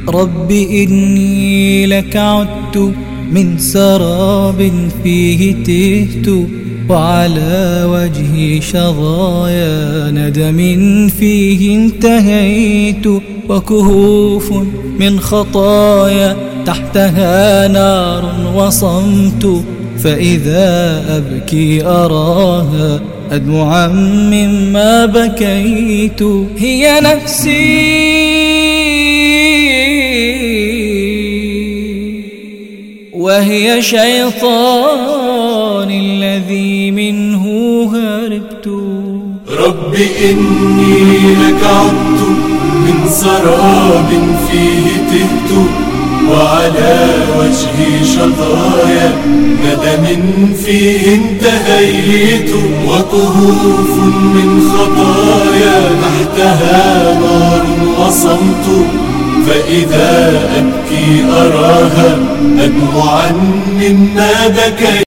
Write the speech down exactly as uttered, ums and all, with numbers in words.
رب إني لك عدت من سراب فيه تهت، وعلى وجهي شظايا ندم فيه انتهيت، وكهوف من خطايا تحتها نار وصمت، فإذا أبكي أراها أدمعا مما بكيت. هي نفسي وهي شيطان الذي منه هربت. رب إني لك عدت من سراب فيه تهت، وعلى وجهي شظايا ندم فيه انتهيت، وكهوف من خطايا تحتها نار وصمت، فإذا أبكي أراها أدمعا مما بكيت.